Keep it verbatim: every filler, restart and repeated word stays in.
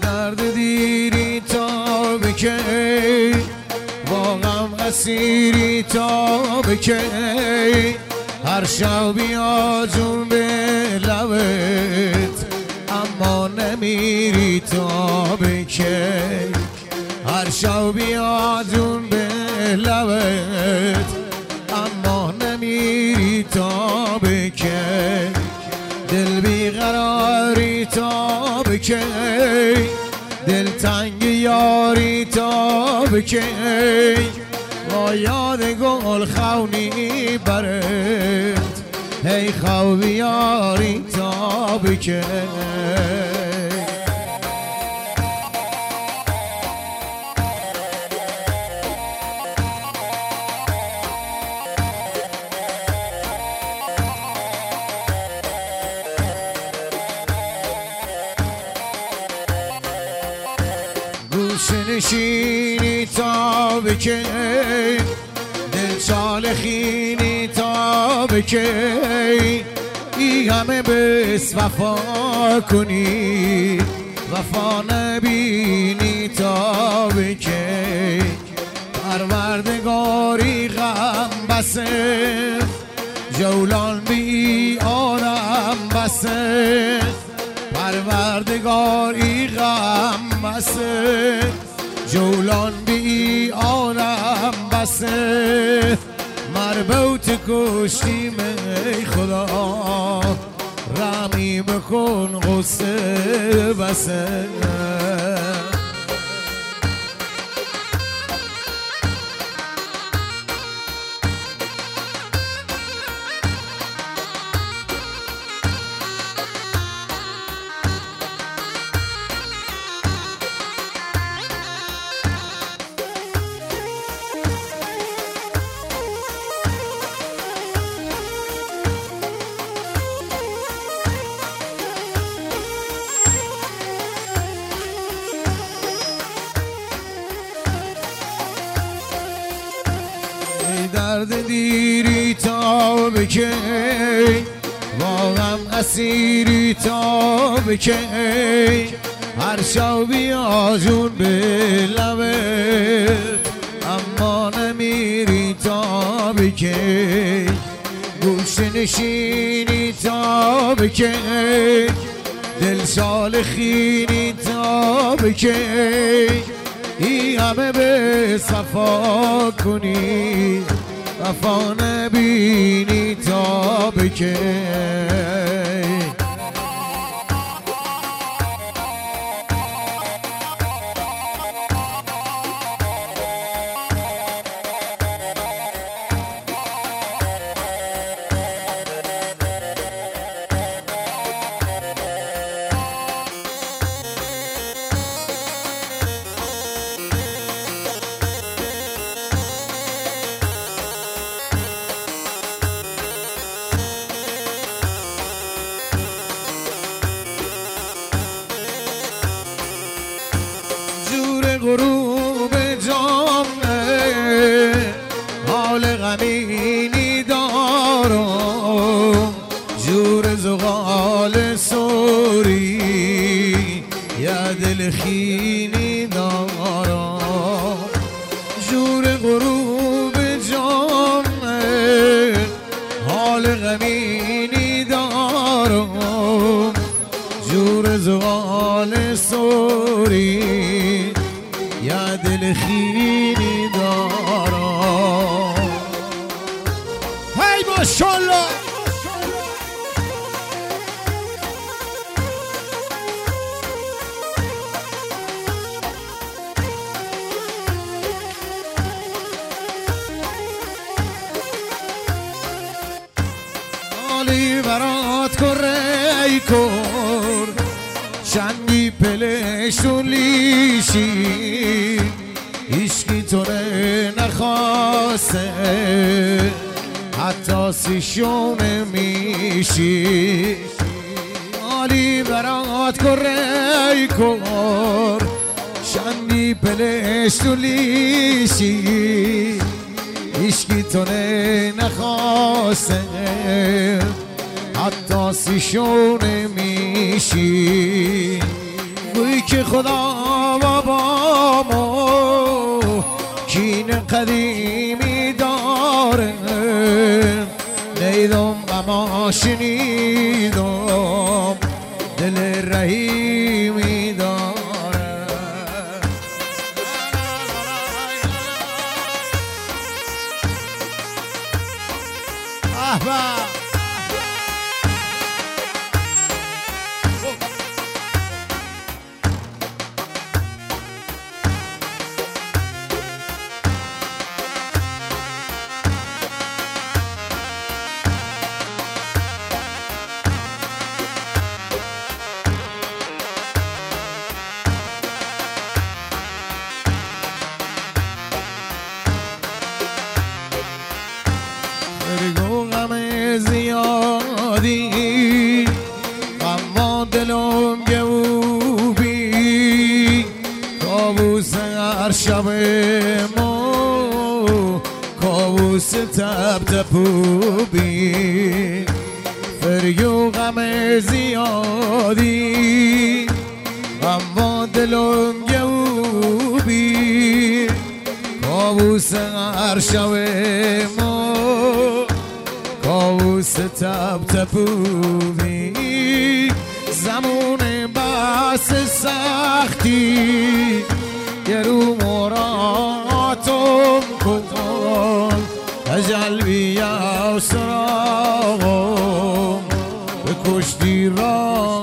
درد دیری تا بکی واقعا اسیری تا بکی هر شب بیا جون به لبت اما نمیری تا بکی هر شب بیا جون به لبت اما نمیری تا بکی دل بیقراری تا بکی دل تنگ یاری تا بکی با یاد گل خونی برد هی خواب یاری تا بکی نشینی تا بکی دل چالخینی تا بکی ای همه بس وفا کنی وفا نبینی تا بکی پروردگاری غم بسه جولان بی آرم بسه پروردگاری غم بسه جولان بی آرم بسه مربوط کشتی می خدا رمی بکن غصه بسه درد دیری تا بکی واقعا اسیری تا بکی هر شب بیا جون به لبت اما نمیری تا بکی گوش نشینی تا بکی دل شالخینی تا بکی ای همه به صفا کنی وفا نبینی تا بکی غروب جامعه حال غمینی دارم جور زغال سوری یا دل خینی دارم جور غروب جامعه حال غمینی دارم جور زغال سوری یا دل خیری دارم هی ماشالله حالی برات کره کن شنگی پلشون لیشی ایشکی تو نخواسته حتی سیشون میشی حالی برات کره کن شنگی پلشون لیشی ایشکی تو نخواسته حتی سیشون میشی گویی که خدا و با ما کین قدیمی داره نیدم اما شنیدم دل رحیمی داره احبا بگو غم زیادی غم دلم گوبی کابوس هر شب ما کابوس تب تپوبی فرگو غم زیادی غم دلم گوبی کابوس هر شب ما کابوس تب تپوبی زمون بس سختی یه رو مراتم کن اجل بیا و سراغم به کشتی را